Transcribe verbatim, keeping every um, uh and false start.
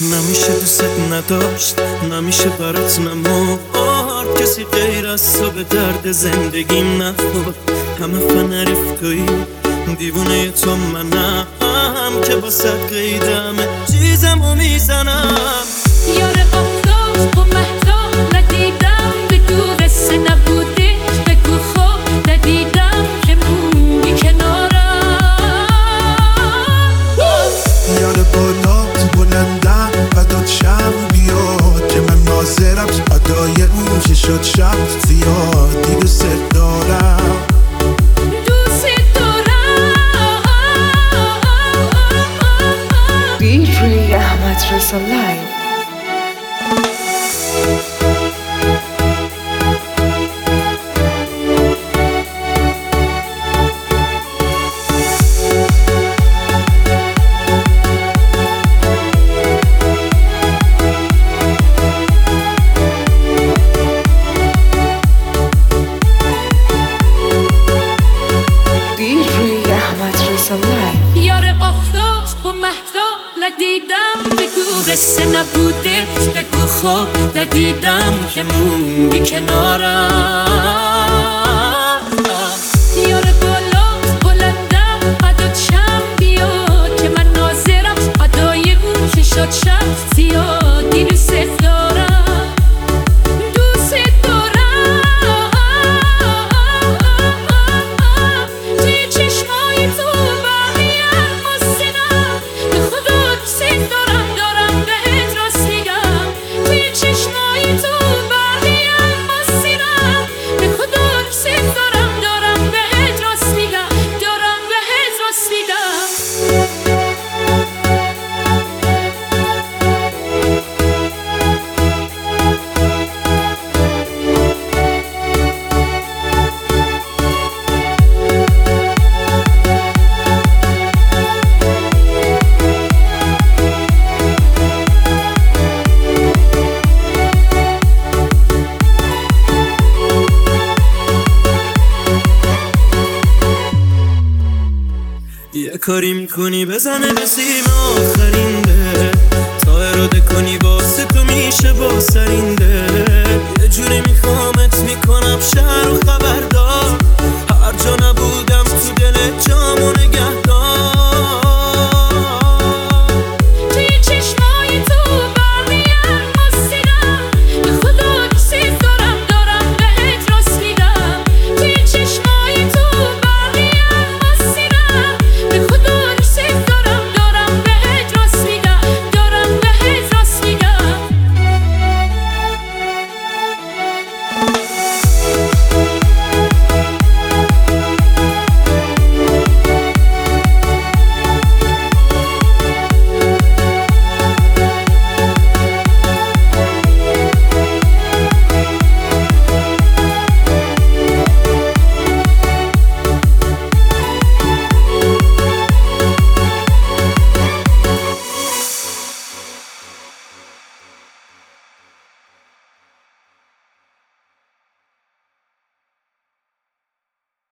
نمیشه دوست نداشت، نمیشه برات نمورد کسی غیر از تو به درد زندگیم نخورد. همه فنریفتوی دیوونه تو منم که با صد قید همه چیزمو میزنم. یار آفتاب و مهتاب ندیدم، بگو قصه نبوده، بگو خواب ندیدم که موندی کنارم. یار بالا تو بلندم فدات شم بیاد که من ناظرم ادای اون که شد شب زیادی دوست دارم. دیجی احمد رضا لایو. دیجی احمد رضا لایو. یار آفتاب و مهتاب ندیدم، بگو قصه نبوده، بگو خواب ندیدم که موندی کنارم. یار بالا بلندم فدات شم بیاد که من ناظرم ادای اون که شد شب زیادی دوست دارم. دوست دارم توی چشمای تو برمیم مستنم، به خدا دوست دارم دارم بهت راست میگم. توی چشمای تو برمیم مستنم، به خدا دوست دارم دارم بهت راست میگم، دارم بهت راست میگم. یه کاری میکنی بزنه به سیم آخرین ده، تا اراده کنی واسه تو میشه با سرین ده.